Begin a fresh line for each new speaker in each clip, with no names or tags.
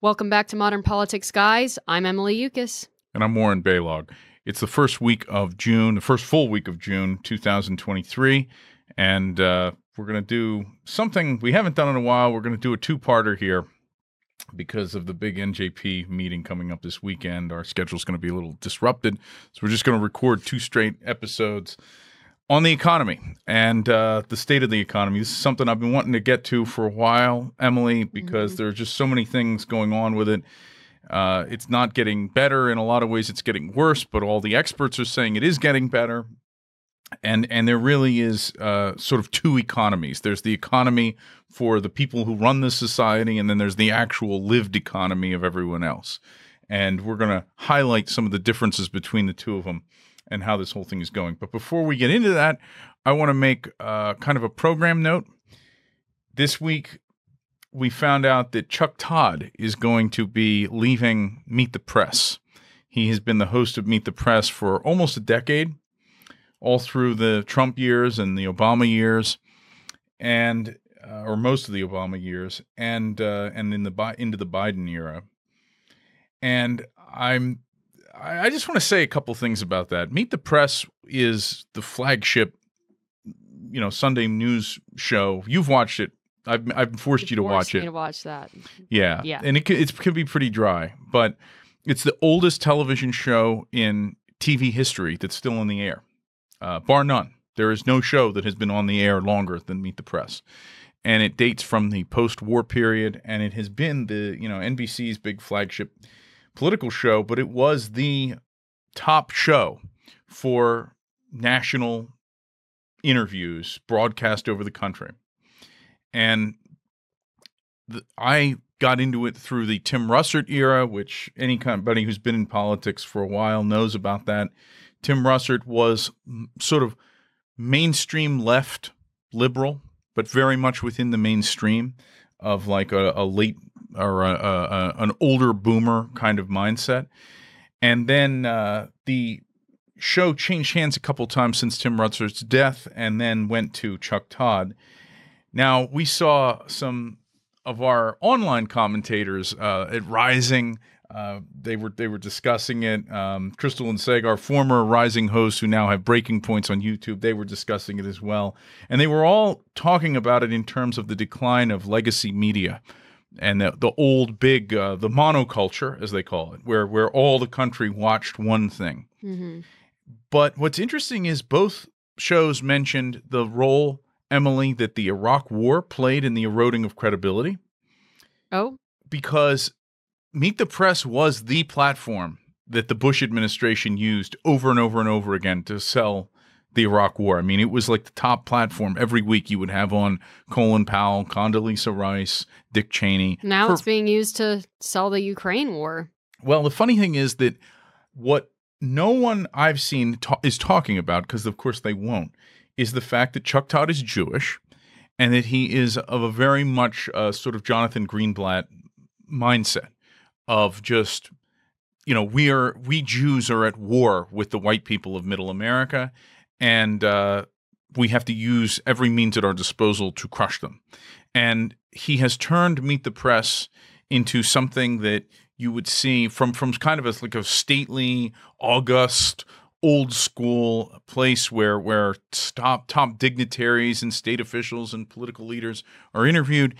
Welcome back to Modern Politics, guys. I'm Emily Yukis.
And I'm Warren Baylog. It's the first week of June, the first full week of June, 2023. And we're going to do something we haven't done in a while. We're going to do a two-parter here because of the big NJP meeting coming up this weekend. Our schedule's going to be a little disrupted. So we're just going to record two straight episodes on the economy and the state of the economy. This is something I've been wanting to get to for a while, Emily, because there are just so many things going on with it. It's not getting better. In a lot of ways, it's getting worse, but all the experts are saying it is getting better. And there really is sort of two economies. There's the economy for the people who run the society, and then there's the actual lived economy of everyone else. And we're going to highlight some of the differences between the two of them and how this whole thing is going. But before we get into that, I want to make kind of a program note. This week, we found out that Chuck Todd is going to be leaving Meet the Press. He has been the host of Meet the Press for almost a decade, all through the Trump years and the Obama years, and or most of the Obama years, and into the Biden era. And I just want to say a couple things about that. Meet the Press is the flagship, Sunday news show. You've watched it. I've forced you to watch it.
Me to watch that.
Yeah. And it can be pretty dry, but it's the oldest television show in TV history that's still on the air, bar none. There is no show that has been on the air longer than Meet the Press, and it dates from the post-war period, and it has been the NBC's big flagship political show, but it was the top show for national interviews broadcast over the country. And I got into it through the Tim Russert era, which anybody who's been in politics for a while knows about that. Tim Russert was sort of mainstream left liberal, but very much within the mainstream of like a late or an older boomer kind of mindset. And then the show changed hands a couple times since Tim Russert's death, and then went to Chuck Todd. Now, we saw some of our online commentators at Rising. They were discussing it. Crystal and Sagar, former Rising hosts who now have Breaking Points on YouTube, they were discussing it as well. And they were all talking about it in terms of the decline of legacy media and the old big, the monoculture, as they call it, where all the country watched one thing. Mm-hmm. But what's interesting is both shows mentioned the role, Emily, that the Iraq War played in the eroding of credibility.
Oh?
Because Meet the Press was the platform that the Bush administration used over and over and over again to sell the Iraq War. I mean, it was like the top platform. Every week you would have on Colin Powell, Condoleezza Rice, Dick Cheney.
Now it's being used to sell the Ukraine war.
Well, the funny thing is that what no one I've seen is talking about, because of course they won't, is the fact that Chuck Todd is Jewish and that he is of a very much sort of Jonathan Greenblatt mindset of just, we Jews are at war with the white people of Middle America, and we have to use every means at our disposal to crush them. And he has turned Meet the Press into something that you would see from kind of like a stately, august, old school place where top dignitaries and state officials and political leaders are interviewed.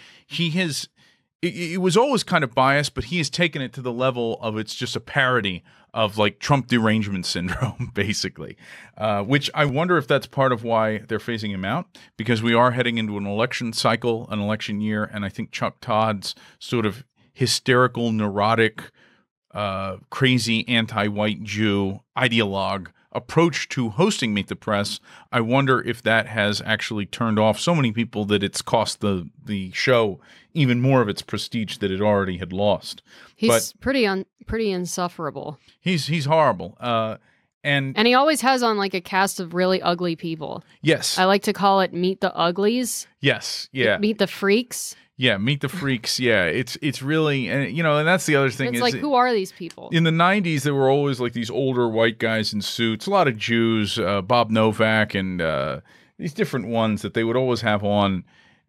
It was always kind of biased, but he has taken it to the level of it's just a parody of like Trump derangement syndrome, basically, which I wonder if that's part of why they're phasing him out, because we are heading into an election cycle, an election year, and I think Chuck Todd's sort of hysterical, neurotic, crazy anti-white Jew ideologue approach to hosting Meet the Press, I wonder if that has actually turned off so many people that it's cost the show even more of its prestige that it already had lost.
He's pretty insufferable.
He's horrible. And
he always has on like a cast of really ugly people.
Yes.
I like to call it Meet the Uglies.
Yes. Yeah.
Meet the Freaks.
Yeah, Meet the Freaks. Yeah, it's really, and that's the other thing.
It's like, who are these people?
In the 90s, there were always like these older white guys in suits, a lot of Jews, Bob Novak, and these different ones that they would always have on.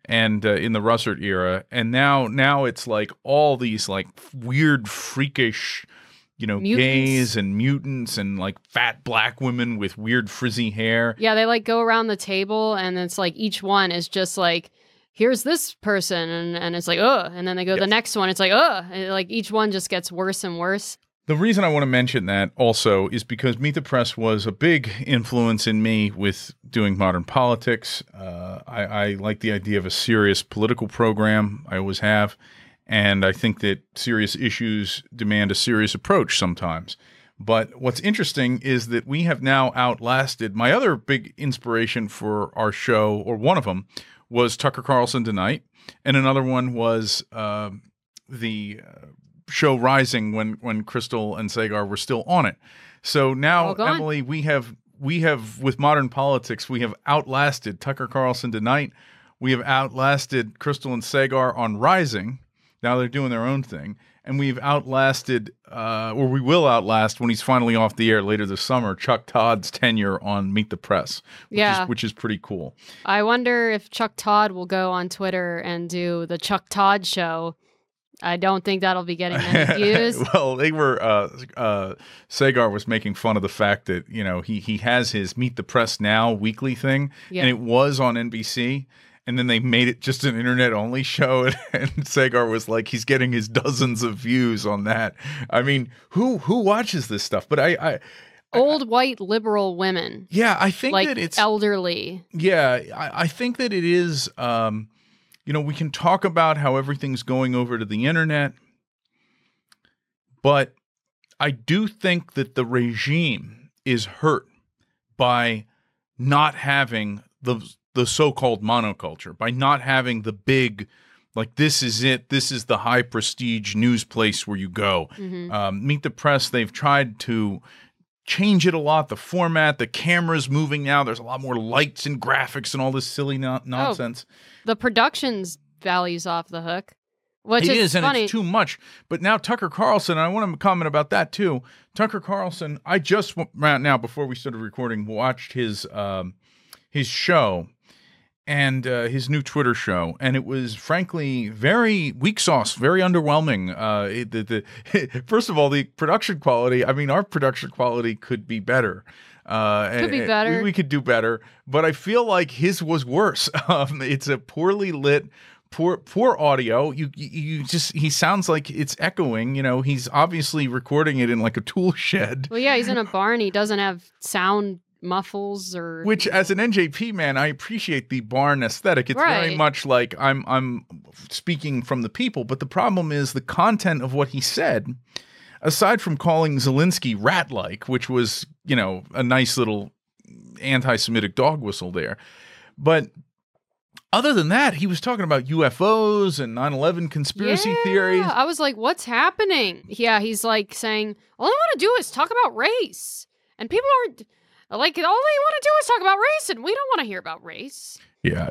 and in the Russert era, and now it's like all these like weird, freakish,
Mutants.
gays and mutants and like fat black women with weird frizzy hair.
Yeah, they like go around the table and it's like each one is just like, here's this person, and it's like, ugh, and then they go to the next one, it's like, ugh, and like each one just gets worse and worse.
The reason I want to mention that also is because Meet the Press was a big influence in me with doing modern politics. I like the idea of a serious political program. I always have. And I think that serious issues demand a serious approach sometimes. But what's interesting is that we have now outlasted my other big inspiration for our show, or one of them, was Tucker Carlson Tonight. And another one was the show Rising when Crystal and Sagar were still on it. So now, Emily, we have with modern politics, we have outlasted Tucker Carlson Tonight. We have outlasted Crystal and Sagar on Rising. Now they're doing their own thing. And we've outlasted, or we will outlast when he's finally off the air later this summer, Chuck Todd's tenure on Meet the Press, which is pretty cool.
I wonder if Chuck Todd will go on Twitter and do the Chuck Todd Show. I don't think that'll be getting many views.
Well, they were Sagar was making fun of the fact that he has his Meet the Press Now weekly thing, and it was on NBC, and then they made it just an internet only show, and Sagar was like, he's getting his dozens of views on that. I mean, who watches this stuff? But I
old white liberal women.
Yeah, I think
like
that it's
elderly.
Yeah, I think that it is. We can talk about how everything's going over to the internet, but I do think that the regime is hurt by not having the so-called monoculture, by not having the big, like, this is it, this is the high prestige news place where you go. Mm-hmm. Meet the Press, they've tried to change it a lot, the format, the camera's moving now, there's a lot more lights and graphics and all this silly nonsense.
The production's value's off the hook, which
is
funny.
And it's too much. But now Tucker Carlson, I want to comment about that too. Tucker Carlson, I just right now before we started recording watched his show and his new Twitter show, and it was frankly very weak sauce, very underwhelming. First of all, the production quality. I mean, our production quality could be better.
Could be better.
We could do better, but I feel like his was worse. It's a poorly lit, poor audio. He sounds like it's echoing. He's obviously recording it in like a tool shed.
Well, yeah, he's in a barn. He doesn't have sound muffles
which, as an NJP man, I appreciate the barn aesthetic. It's very much like I'm speaking from the people. But the problem is the content of what he said. Aside from calling Zelensky rat-like, which was, a nice little anti-Semitic dog whistle there. But other than that, he was talking about UFOs and 9/11 conspiracy theories.
I was like, what's happening? Yeah, he's like saying, all I want to do is talk about race. And people are like, all they want to do is talk about race, and we don't want to hear about race.
Yeah,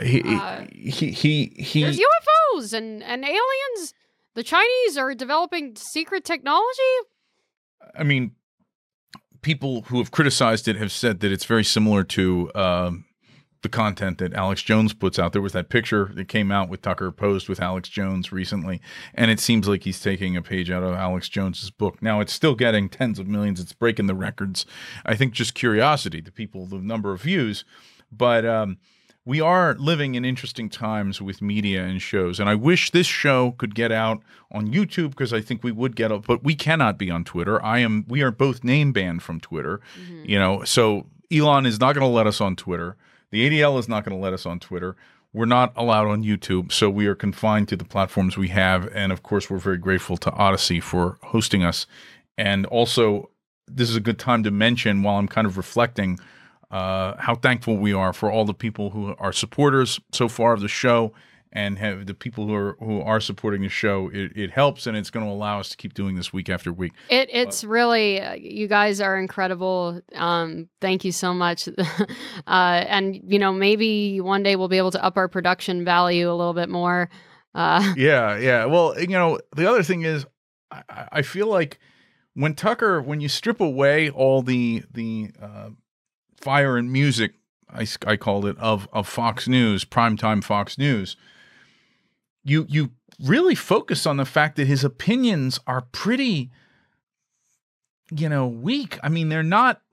there's UFOs and aliens. The Chinese are developing secret technology?
I mean, people who have criticized it have said that it's very similar to the content that Alex Jones puts out. There was that picture that came out with Tucker posed with Alex Jones recently, and it seems like he's taking a page out of Alex Jones's book. Now, it's still getting tens of millions. It's breaking the records. I think just curiosity to people, the number of views. But we are living in interesting times with media and shows, and I wish this show could get out on YouTube because I think we would get out, but we cannot be on Twitter. We are both name banned from Twitter, so Elon is not going to let us on Twitter. The ADL is not going to let us on Twitter. We're not allowed on YouTube, so we are confined to the platforms we have, and of course, we're very grateful to Odyssey for hosting us. And also, this is a good time to mention, while I'm kind of reflecting, how thankful we are for all the people who are supporters so far of the show, and have the people who are supporting the show. It helps, and it's going to allow us to keep doing this week after week.
It's really, you guys are incredible. Thank you so much. And maybe one day we'll be able to up our production value a little bit more.
Yeah. Well, the other thing is, I feel like when you strip away all the fire and music, I called it, of Fox News, primetime Fox News, you really focus on the fact that his opinions are pretty, weak. I mean, they're not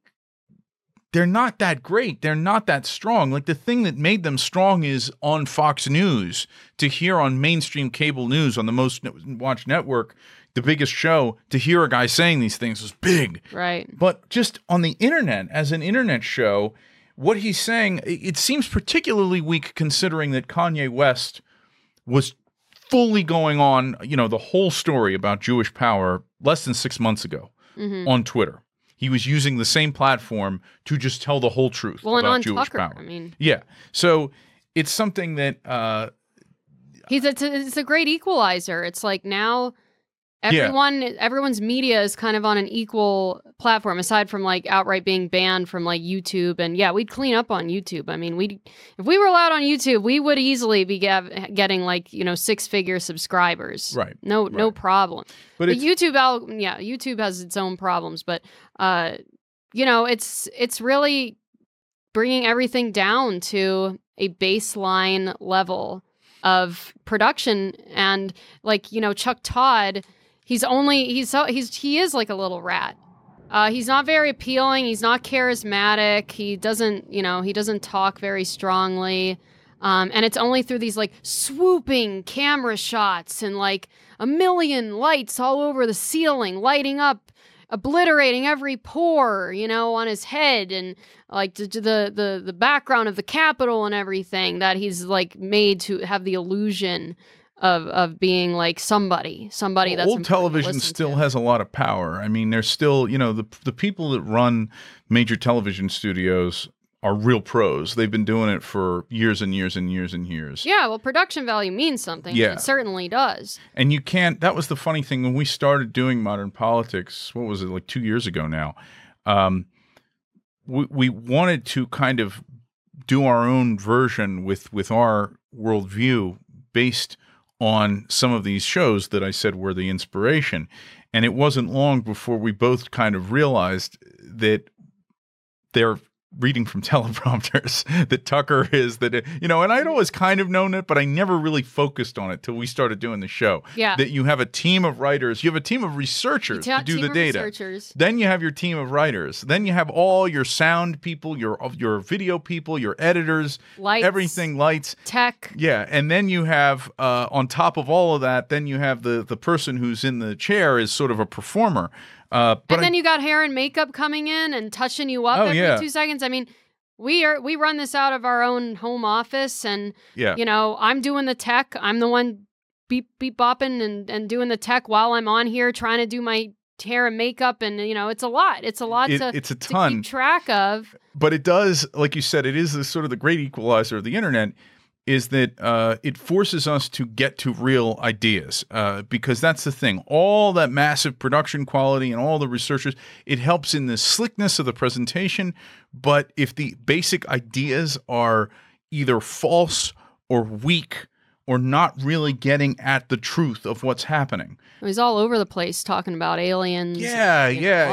that great. They're not that strong. Like, the thing that made them strong is on Fox News. To hear on mainstream cable news, on the most watched network, the biggest show, to hear a guy saying these things was big.
Right.
But just on the internet, as an internet show, what he's saying, it seems particularly weak considering that Kanye West was fully going on, the whole story about Jewish power less than 6 months ago on Twitter. He was using the same platform to just tell the whole truth about Jewish power.
I mean,
yeah. So it's something that
it's a great equalizer. It's like now everyone's media is kind of on an equal platform, aside from like outright being banned from like YouTube. And yeah, we'd clean up on YouTube. I mean, if we were allowed on YouTube, we would easily be getting like 6-figure subscribers.
Right.
No problem.
But
YouTube has its own problems, but it's really bringing everything down to a baseline level of production. And like, Chuck Todd, he is like a little rat. He's not very appealing. He's not charismatic. He doesn't talk very strongly. And it's only through these like swooping camera shots and like a million lights all over the ceiling, lighting up, obliterating every pore, on his head, and like the background of the Capitol and everything, that he's like made to have the illusion of being like somebody that's
old television still has a lot of power. I mean, there's still, the people that run major television studios are real pros. They've been doing it for years and years and years and years.
Yeah, well, production value means something.
Yeah.
It certainly does.
And that was the funny thing when we started doing Modern Politics, what was it, like 2 years ago now? We wanted to kind of do our own version with our worldview based on some of these shows that I said were the inspiration. And it wasn't long before we both kind of realized that they're reading from teleprompters, that Tucker is and I'd always kind of known it, but I never really focused on it till we started doing the show.
Yeah.
That you have a team of writers, you have a team of researchers to do the data.
Researchers.
Then you have your team of writers. Then you have all your sound people, your video people, your editors,
lights,
everything, lights,
tech.
Yeah, and then you have on top of all of that, then you have the person who's in the chair is sort of a performer.
And then you got hair and makeup coming in and touching you up every 2 seconds. I mean, we run this out of our own home office, and I'm doing the tech. I'm the one beep bopping and doing the tech while I'm on here trying to do my hair and makeup, and it's a lot. It's a lot
it's a ton
to keep track of.
But it does, like you said, it is the sort of the great equalizer of the internet. Is that it forces us to get to real ideas because that's the thing. All that massive production quality and all the researchers, it helps in the slickness of the presentation. But if the basic ideas are either false or weak or not really getting at the truth of what's happening.
He's all over the place talking about aliens.
Yeah.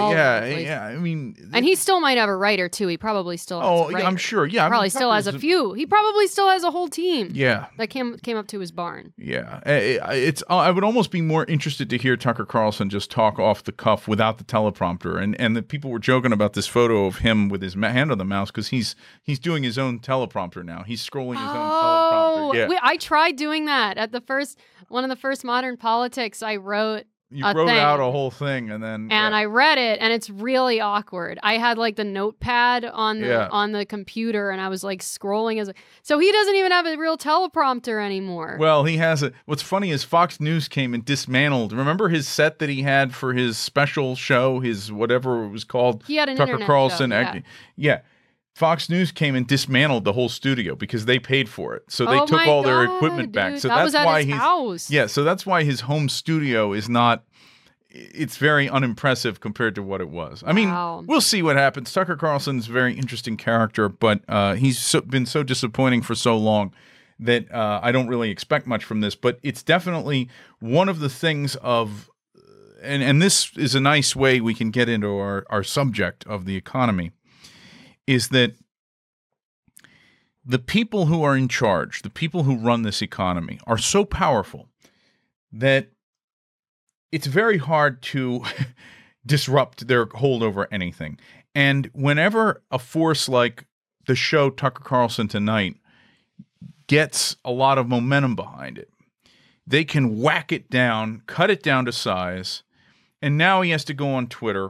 I mean,
and he still might have a writer too. He probably still has a writer.
I'm sure. Yeah,
probably still has a few. He probably still has a whole team.
Yeah,
that came up to his barn.
Yeah, I would almost be more interested to hear Tucker Carlson just talk off the cuff without the teleprompter. And the people were joking about this photo of him with his hand on the mouse because he's doing his own teleprompter now. He's scrolling his own teleprompter. Yeah,
I tried doing that at one of the first Modern Politics. I wrote
out a whole thing and
I read it, and it's really awkward. I had like the notepad on the computer, and I was like scrolling so he doesn't even have a real teleprompter anymore.
Well, he has what's funny is Fox News came and dismantled. Remember his set that he had for his special show, his whatever it was called?
He had an
Tucker
internet
Carlson.
show,
Yeah. Fox News came and dismantled the whole studio because they paid for it. So they took all their equipment back.
Dude,
so
that's why
his
house.
Yeah, so that's why his home studio is not it's very unimpressive compared to what it was. I mean, we'll see what happens. Tucker Carlson's a very interesting character, but he's been so disappointing for so long that I don't really expect much from this. But it's definitely one of the things of, and this is a nice way we can get into our subject of the economy, is that the people who are in charge, the people who run this economy, are so powerful that it's very hard to disrupt their hold over anything. And whenever a force like the show Tucker Carlson Tonight gets a lot of momentum behind it, they can whack it down, cut it down to size, and now he has to go on Twitter.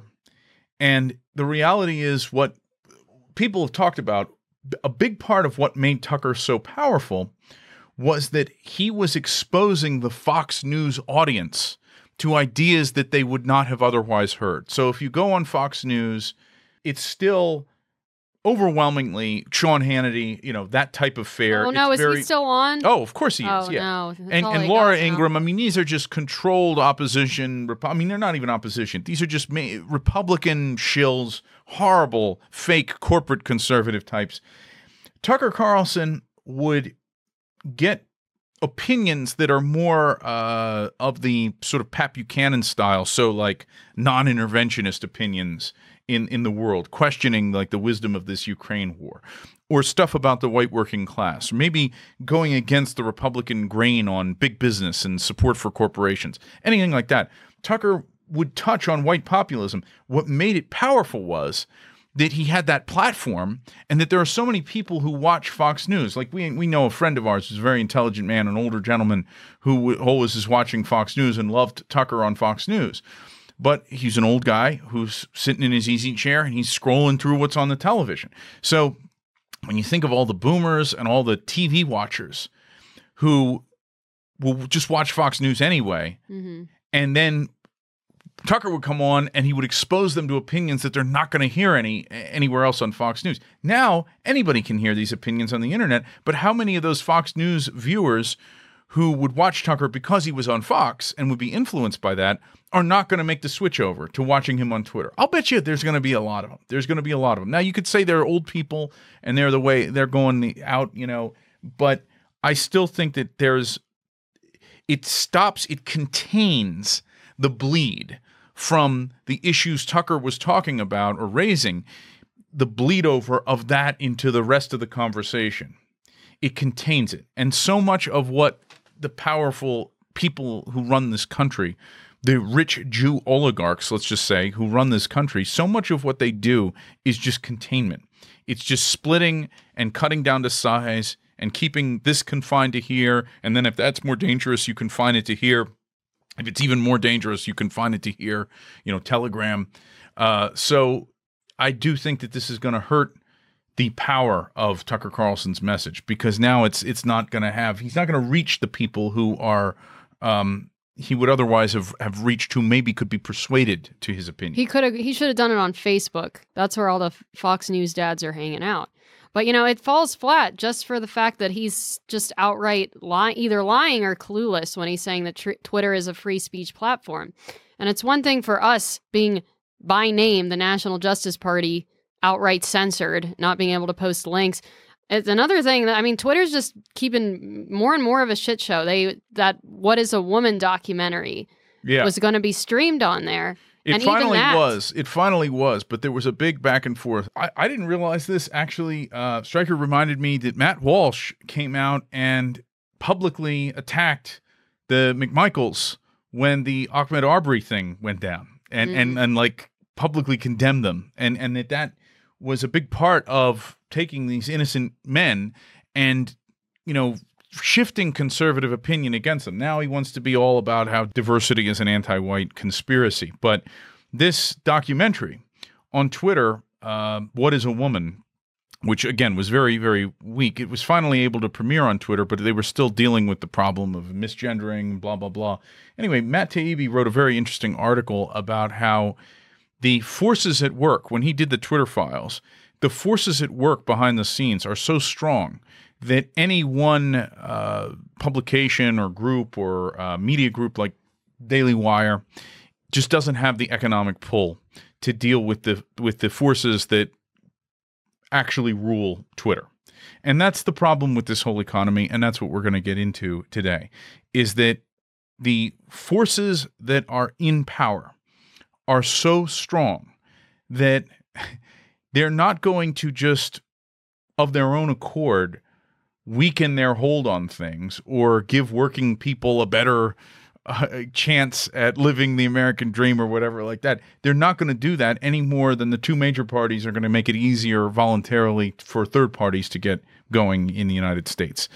And the reality is, what people have talked about, a big part of what made Tucker so powerful was that he was exposing the Fox News audience to ideas that they would not have otherwise heard. So if you go on Fox News, it's still overwhelmingly Sean Hannity, that type of fare.
Oh, no, is he still on?
Oh, of course he is,
Oh,
yeah.
no.
And Laura Ingraham, I mean, these are just controlled opposition. I mean, they're not even opposition. These are just Republican shills, horrible, fake corporate conservative types. Tucker Carlson would get opinions that are more of the sort of Pat Buchanan style, so like non-interventionist opinions in the world, questioning like the wisdom of this Ukraine war, or stuff about the white working class, maybe going against the Republican grain on big business and support for corporations, anything like that. Tucker would touch on white populism. What made it powerful was that he had that platform, and that there are so many people who watch Fox News. Like we know a friend of ours who's a very intelligent man, an older gentleman who always is watching Fox News and loved Tucker on Fox News. But he's an old guy who's sitting in his easy chair and he's scrolling through what's on the television. So when you think of all the boomers and all the TV watchers who will just watch Fox News anyway, and then Tucker would come on and he would expose them to opinions that they're not going to hear anywhere else on Fox News. Now, anybody can hear these opinions on the internet, but how many of those Fox News viewers who would watch Tucker because he was on Fox and would be influenced by that are not going to make the switch over to watching him on Twitter? I'll bet you there's going to be a lot of them. There's going to be a lot of them. Now, you could say they're old people and they're the way they're going out, but I still think that it contains the bleed from the issues Tucker was talking about or raising, the bleed over of that into the rest of the conversation. It contains it. And so much of what the powerful people who run this country, the rich Jew oligarchs, let's just say, who run this country, so much of what they do is just containment. It's just splitting and cutting down to size and keeping this confined to here. And then if that's more dangerous, you confine it to here. If it's even more dangerous, you confine it to here, Telegram. So I do think that this is going to hurt the power of Tucker Carlson's message, because now it's not going to he's not going to reach the people who are he would otherwise have reached, who maybe could be persuaded to his opinion.
He should have done it on Facebook. That's where all the Fox News dads are hanging out. But, it falls flat just for the fact that he's just outright either lying or clueless when he's saying that Twitter is a free speech platform. And it's one thing for us being, by name, the National Justice Party, outright censored, not being able to post links. It's another thing that, Twitter's just keeping more and more of a shit show. That What Is a Woman documentary was going to be streamed on there.
It finally was, but there was a big back and forth. I didn't realize this, actually. Stryker reminded me that Matt Walsh came out and publicly attacked the McMichaels when the Ahmaud Arbery thing went down, and like publicly condemned them, and that was a big part of taking these innocent men and, shifting conservative opinion against them. Now he wants to be all about how diversity is an anti-white conspiracy. But this documentary on Twitter, What Is a Woman, which again was very, very weak, it was finally able to premiere on Twitter, but they were still dealing with the problem of misgendering, blah, blah, blah. Anyway, Matt Taibbi wrote a very interesting article about how the forces at work, when he did the Twitter files, the forces at work behind the scenes are so strong that any one publication or group or media group like Daily Wire just doesn't have the economic pull to deal with the forces that actually rule Twitter. And that's the problem with this whole economy, and that's what we're going to get into today, is that the forces that are in power are so strong that they're not going to just, of their own accord, weaken their hold on things or give working people a better chance at living the American dream or whatever like that. They're not going to do that any more than the two major parties are going to make it easier voluntarily for third parties to get going in the United States.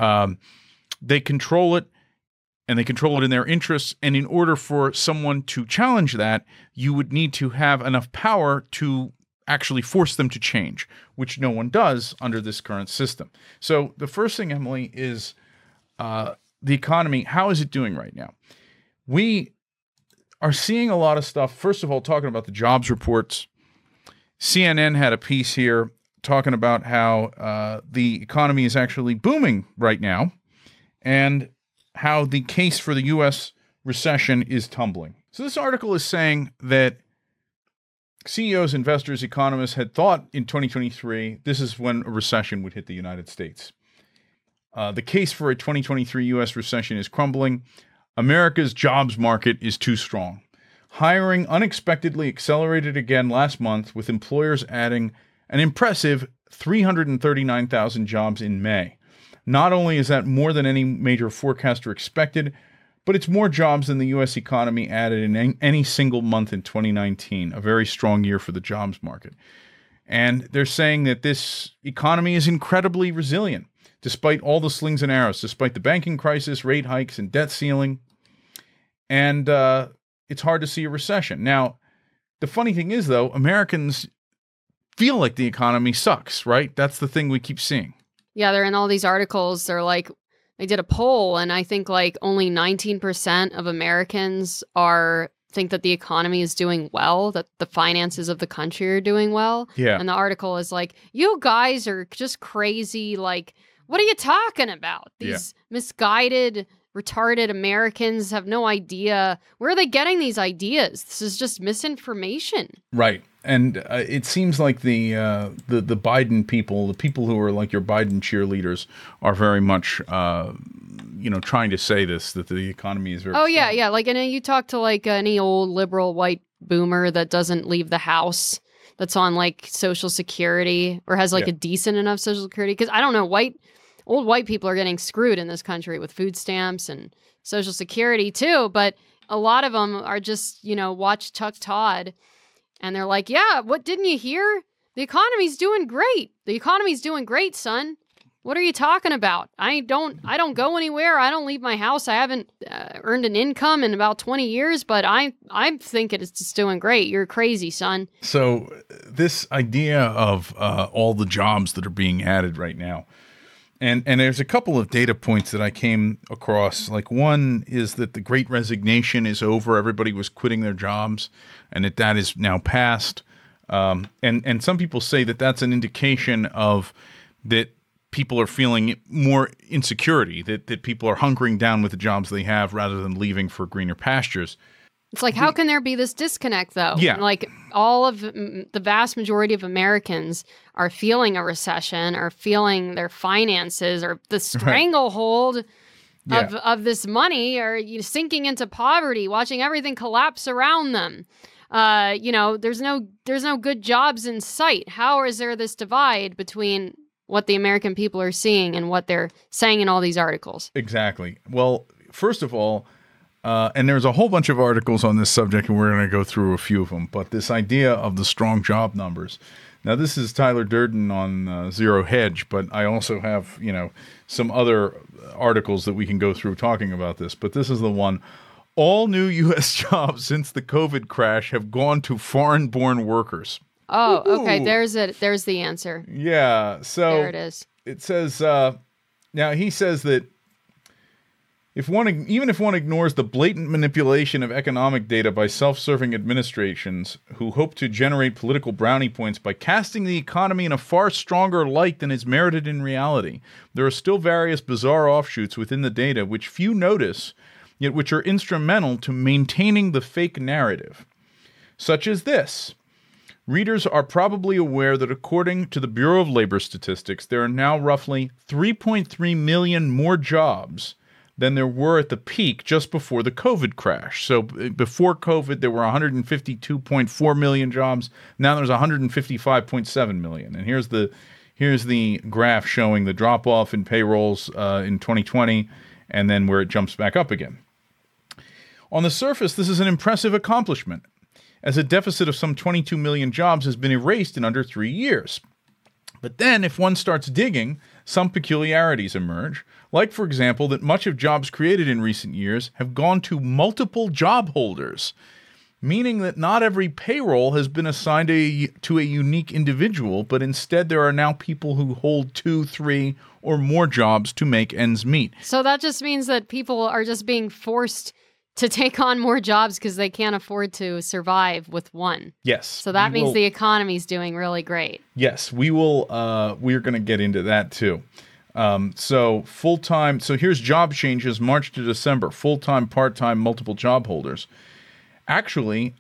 They control it, and they control it in their interests. And in order for someone to challenge that, you would need to have enough power to actually force them to change, which no one does under this current system. So the first thing, Emily, is the economy. How is it doing right now? We are seeing a lot of stuff. First of all, talking about the jobs reports. CNN had a piece here talking about how the economy is actually booming right now and how the case for the U.S. recession is tumbling. So this article is saying that CEOs, investors, economists had thought in 2023, this is when a recession would hit the United States. The case for a 2023 U.S. recession is crumbling. America's jobs market is too strong. Hiring unexpectedly accelerated again last month, with employers adding an impressive 339,000 jobs in May. Not only is that more than any major forecaster expected, but it's more jobs than the U.S. economy added in any single month in 2019, a very strong year for the jobs market. And they're saying that this economy is incredibly resilient, despite all the slings and arrows, despite the banking crisis, rate hikes, and debt ceiling. And it's hard to see a recession. Now, the funny thing is, though, Americans feel like the economy sucks, right? That's the thing we keep seeing.
Yeah, they're in all these articles. They're like, they did a poll, and I think like only 19% of Americans think that the economy is doing well, that the finances of the country are doing well.
Yeah.
And the article is like, you guys are just crazy. Like, what are you talking about? These misguided, retarded Americans have no idea. Where are they getting these ideas? This is just misinformation.
Right. And it seems like the Biden people, the people who are like your Biden cheerleaders, are very much, trying to say this, that the economy is very strong.
Yeah. Like, and you talk to like any old liberal white boomer that doesn't leave the house, that's on like Social Security or has like a decent enough Social Security. Because I don't know, old white people are getting screwed in this country with food stamps and Social Security too. But a lot of them are just, watch Chuck Todd. And they're like, yeah, what didn't you hear? The economy's doing great. The economy's doing great, son. What are you talking about? I don't go anywhere. I don't leave my house. I haven't earned an income in about 20 years, but I think it's just doing great. You're crazy, son.
So this idea of all the jobs that are being added right now, and there's a couple of data points that I came across. Like, one is that the Great Resignation is over. Everybody was quitting their jobs, and that is now past. And some people say that that's an indication of that people are feeling more insecurity, that people are hunkering down with the jobs they have rather than leaving for greener pastures.
It's like, how can there be this disconnect, though?
Yeah.
Like, all of the vast majority of Americans are feeling a recession, or feeling their finances, or the stranglehold of this money, or sinking into poverty, watching everything collapse around them. There's no good jobs in sight. How is there this divide between what the American people are seeing and what they're saying in all these articles?
Exactly. Well, first of all, and there's a whole bunch of articles on this subject, and we're going to go through a few of them. But this idea of the strong job numbers. Now, this is Tyler Durden on Zero Hedge, but I also have, some other articles that we can go through talking about this. But this is the one. All new U.S. jobs since the COVID crash have gone to foreign-born workers.
Oh,
Woo-hoo.
okay. There's the answer.
Yeah. So
there it is.
It says, now he says that even if one ignores the blatant manipulation of economic data by self-serving administrations who hope to generate political brownie points by casting the economy in a far stronger light than is merited in reality, there are still various bizarre offshoots within the data which few notice, yet which are instrumental to maintaining the fake narrative, such as this. Readers are probably aware that according to the Bureau of Labor Statistics, there are now roughly 3.3 million more jobs than there were at the peak just before the COVID crash. So before COVID, there were 152.4 million jobs. Now there's 155.7 million. And here's Here's the graph showing the drop-off in payrolls in 2020, and then where it jumps back up again. On the surface, this is an impressive accomplishment, as a deficit of some 22 million jobs has been erased in under 3 years. But then, if one starts digging, some peculiarities emerge, like, for example, that much of jobs created in recent years have gone to multiple job holders, meaning that not every payroll has been assigned to a unique individual, but instead there are now people who hold 2, 3, or more jobs to make ends meet.
So that just means that people are just being forced to take on more jobs because they can't afford to survive with one.
Yes.
So that means the economy's doing really great.
Yes, we will. We're going to get into that too. So full-time. So here's job changes March to December. Full-time, part-time, multiple job holders. Actually,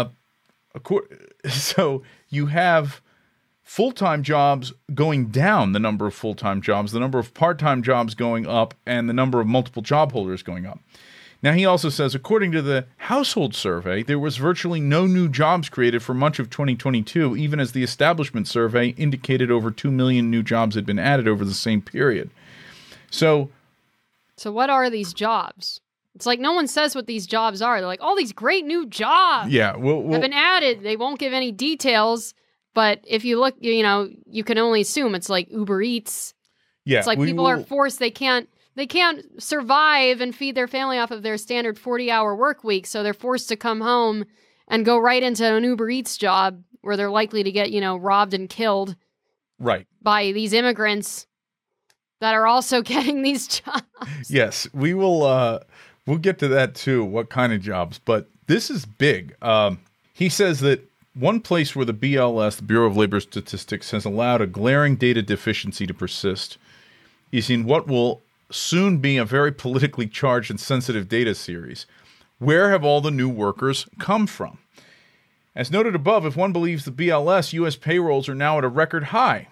so you have full-time jobs going down, the number of full-time jobs, the number of part-time jobs going up, and the number of multiple job holders going up. Now, he also says, according to the household survey, there was virtually no new jobs created for much of 2022, even as the establishment survey indicated over 2 million new jobs had been added over the same period. So what are these jobs?
It's like no one says what these jobs are. They're like, all these great new jobs
have
been added. They won't give any details. But if you look, you can only assume it's like Uber Eats.
Yeah,
it's like people are forced. They can't survive and feed their family off of their standard 40-hour work week. So they're forced to come home and go right into an Uber Eats job where they're likely to get, robbed and killed by these immigrants that are also getting these jobs.
Yes, we will. We'll get to that too, what kind of jobs. But this is big. He says that one place where the BLS, the Bureau of Labor Statistics, has allowed a glaring data deficiency to persist is in what will soon be a very politically charged and sensitive data series. Where have all the new workers come from? As noted above, if one believes the BLS, U.S. payrolls are now at a record high.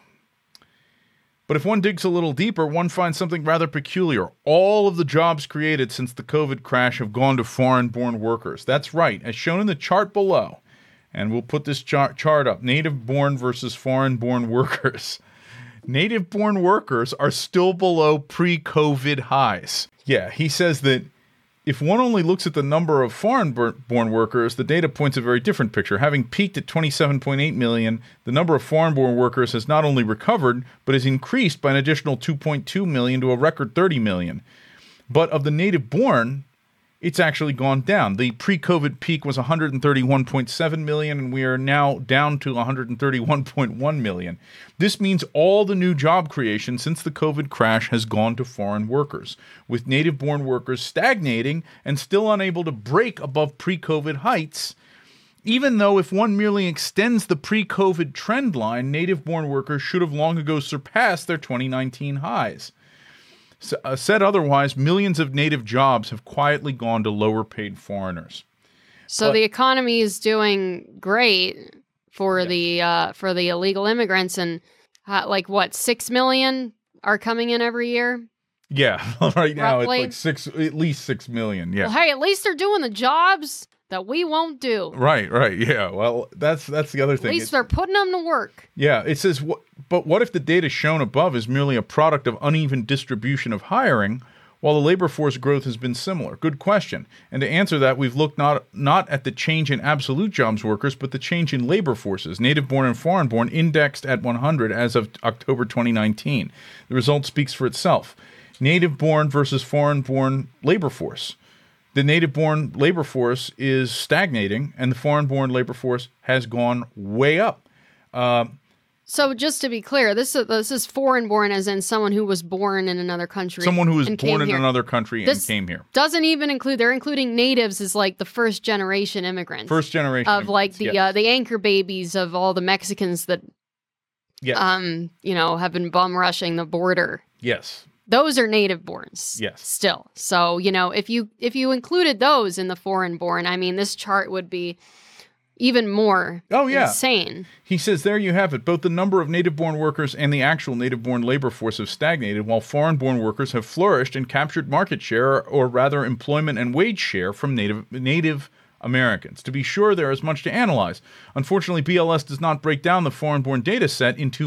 But if one digs a little deeper, one finds something rather peculiar. All of the jobs created since the COVID crash have gone to foreign-born workers. That's right, as shown in the chart below. And we'll put this chart up. Native-born versus foreign-born workers. Native-born workers are still below pre-COVID highs. Yeah, he says that if one only looks at the number of foreign-born workers, the data points a very different picture. Having peaked at 27.8 million, the number of foreign-born workers has not only recovered, but has increased by an additional 2.2 million to a record 30 million. But of the native-born, it's actually gone down. The pre-COVID peak was 131.7 million, and we are now down to 131.1 million. This means all the new job creation since the COVID crash has gone to foreign workers, with native-born workers stagnating and still unable to break above pre-COVID heights, even though if one merely extends the pre-COVID trend line, native-born workers should have long ago surpassed their 2019 highs. Said otherwise, millions of native jobs have quietly gone to lower-paid foreigners.
So the economy is doing great for the illegal immigrants, and 6 million are coming in every year.
Yeah, right now
roughly.
It's like at least 6 million. Yeah.
Well, hey, at least they're doing the jobs that we won't do.
Right. Yeah. Well, that's the other thing.
At least they're putting them to work.
Yeah. It says, but what if the data shown above is merely a product of uneven distribution of hiring, while the labor force growth has been similar? Good question. And to answer that, we've looked not at the change in absolute jobs workers, but the change in labor forces, native-born and foreign-born, indexed at 100 as of October 2019. The result speaks for itself. Native-born versus foreign-born labor force. The native-born labor force is stagnating, and the foreign-born labor force has gone way up.
So just to be clear, this is foreign-born as in someone who was born in another country.
Someone who was born in another country and came here.
Doesn't even include, they're including natives as like the first-generation immigrants.
First-generation
of like the anchor babies of all the Mexicans that, have been bum-rushing the border.
Yes.
Those are native-borns.
Yes.
Still. So, if you included those in the foreign-born, I mean, this chart would be even more insane.
He says there you have it. Both the number of native-born workers and the actual native-born labor force have stagnated, while foreign-born workers have flourished and captured market share, or rather employment and wage share, from native Americans. To be sure, there is much to analyze. Unfortunately, BLS does not break down the foreign-born data set into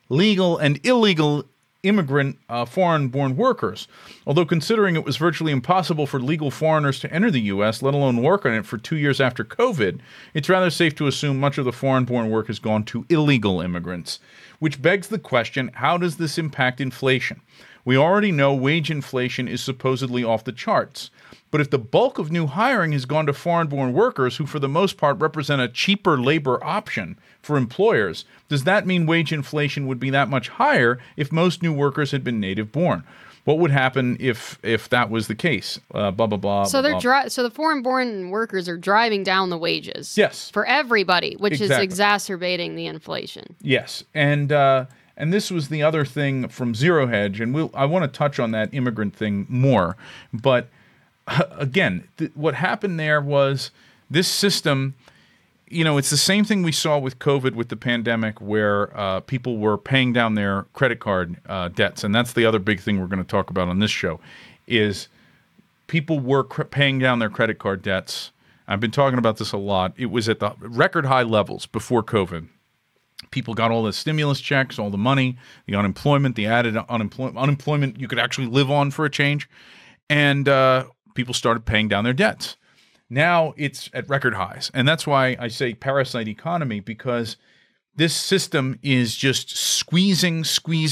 legal and illegal immigrant foreign-born workers. Although considering it was virtually impossible for legal foreigners to enter the U.S., let alone work on it for 2 years after COVID, it's rather safe to assume much of the foreign-born work has gone to illegal immigrants. Which begs the question, how does this impact inflation? We already know wage inflation is supposedly off the charts. But if the bulk of new hiring has gone to foreign-born workers who for the most part represent a cheaper labor option for employers, does that mean wage inflation would be that much higher if most new workers had been native-born? What would happen if that was the case? Blah, blah, blah.
So
blah, blah.
so the foreign-born workers are driving down the wages.
Yes.
For everybody, which
Exactly.
is exacerbating the inflation.
Yes. And this was the other thing from Zero Hedge, and I want to touch on that immigrant thing more. But again, what happened there was this system, it's the same thing we saw with COVID, with the pandemic, where people were paying down their credit card debts. And that's the other big thing we're going to talk about on this show, is people were paying down their credit card debts. I've been talking about this a lot. It was at the record high levels before COVID. People got all the stimulus checks, all the money, the unemployment, the added unemployment you could actually live on for a change. And people started paying down their debts. Now it's at record highs. And that's why I say parasite economy, because this system is just squeezing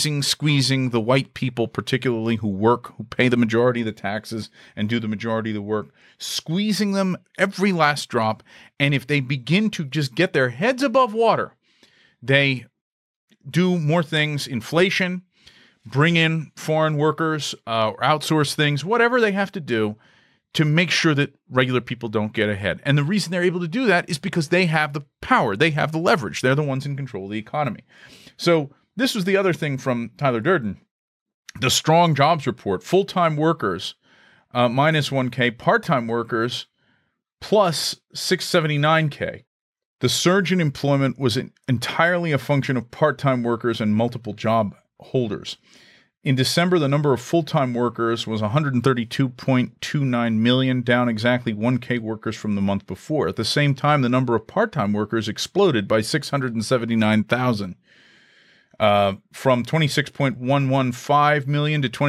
the white people, particularly who work, who pay the majority of the taxes and do the majority of the work, squeezing them every last drop. And if they begin to just get their heads above water, they do more things, inflation, bring in foreign workers, or outsource things, whatever they have to do to make sure that regular people don't get ahead. And the reason they're able to do that is because they have the power, they have the leverage, they're the ones in control of the economy. So this was the other thing from Tyler Durden, the strong jobs report, full-time workers minus 1K, part-time workers plus 679K. The surge in employment was entirely a function of part-time workers and multiple job holders. In December, the number of full-time workers was 132.29 million, down exactly 1K workers from the month before. At the same time, the number of part-time workers exploded by 679,000, from 26.115 million to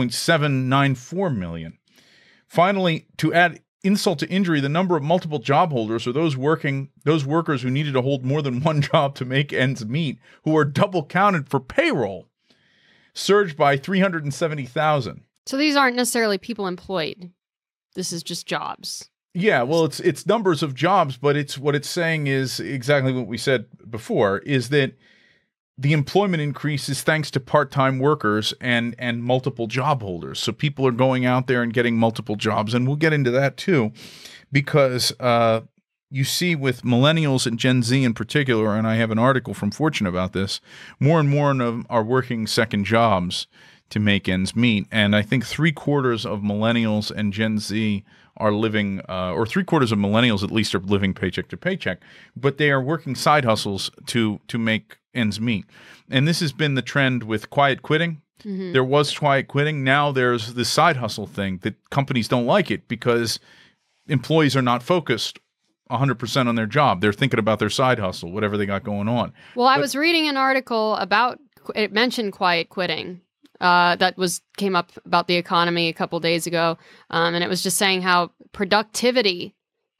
26.794 million. Finally, to add insult to injury, the number of multiple job holders, or those workers who needed to hold more than one job to make ends meet, who are double counted for payroll, surged by 370,000.
So these aren't necessarily people employed. This is just jobs.
Yeah, well, it's numbers of jobs, but what it's saying is exactly what we said before, is that the employment increase is thanks to part-time workers and multiple job holders. So people are going out there and getting multiple jobs, and we'll get into that too, because you see with millennials and Gen Z in particular, and I have an article from Fortune about this, more and more of them are working second jobs to make ends meet. And I think 3/4 of millennials and Gen Z are living, or 3/4 of millennials at least are living paycheck to paycheck, but they are working side hustles to make ends meet. And this has been the trend with quiet quitting. Mm-hmm. There was quiet quitting. Now there's the side hustle thing that companies don't like it because employees are not focused 100% on their job. They're thinking about their side hustle, whatever they got going on.
Well, I was reading an article about, it mentioned quiet quitting. That came up about the economy a couple days ago. And it was just saying how productivity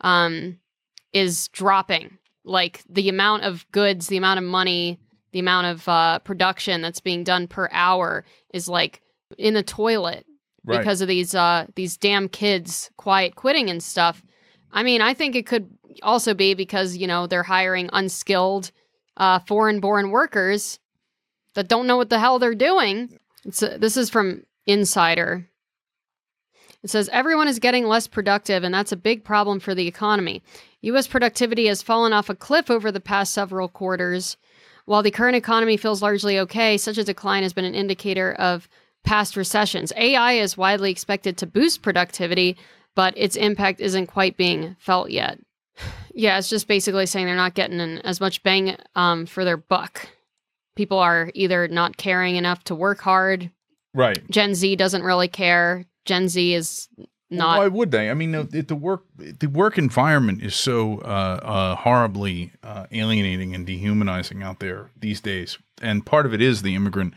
is dropping. Like the amount of goods, the amount of money, the amount of production that's being done per hour is like in the toilet because of these damn kids quiet quitting and stuff. I mean, I think it could also be because, they're hiring unskilled foreign-born workers that don't know what the hell they're doing. This is from Insider. It says, everyone is getting less productive, and that's a big problem for the economy. U.S. productivity has fallen off a cliff over the past several quarters. While the current economy feels largely okay, such a decline has been an indicator of past recessions. AI is widely expected to boost productivity, but its impact isn't quite being felt yet. Yeah, it's just basically saying they're not getting as much bang for their buck. People are either not caring enough to work hard.
Right.
Gen Z doesn't really care. Gen Z is not.
Why would they? I mean, the work environment is so horribly alienating and dehumanizing out there these days, and part of it is the immigrant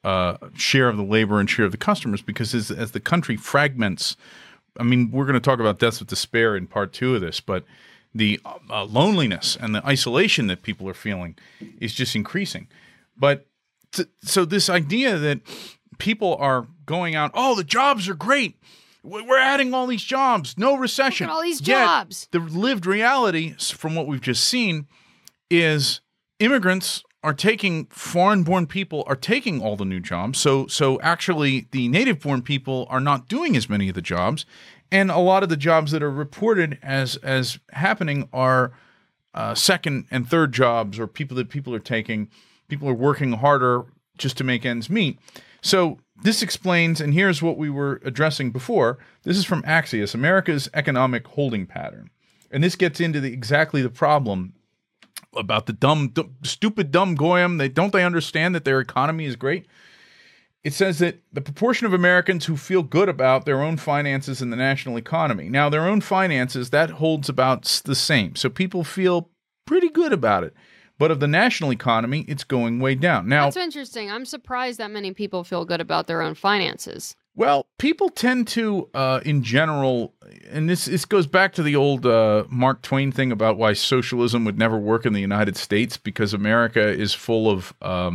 share of the labor and share of the customers, because as the country fragments, I mean, we're going to talk about deaths of despair in part 2 of this, but the loneliness and the isolation that people are feeling is just increasing. But so this idea that people are going out, oh, the jobs are great, we're adding all these jobs, no recession.
Look at all these
Yet,
jobs.
the lived reality from what we've just seen is immigrants are taking, foreign-born people are taking all the new jobs. So actually, the native-born people are not doing as many of the jobs, and a lot of the jobs that are reported as happening are second and third jobs, or people are taking. People are working harder just to make ends meet. So this explains, and here's what we were addressing before. This is from Axios, America's economic holding pattern, and this gets into exactly the problem about the stupid goyim. They understand that their economy is great. It says that the proportion of Americans who feel good about their own finances in the national economy. Now, their own finances, that holds about the same. So people feel pretty good about it. But of the national economy, it's going way down. Now,
That's interesting. I'm surprised that many people feel good about their own finances.
well, people tend to, in general, and this goes back to the old Mark Twain thing about why socialism would never work in the United States, because America is full of,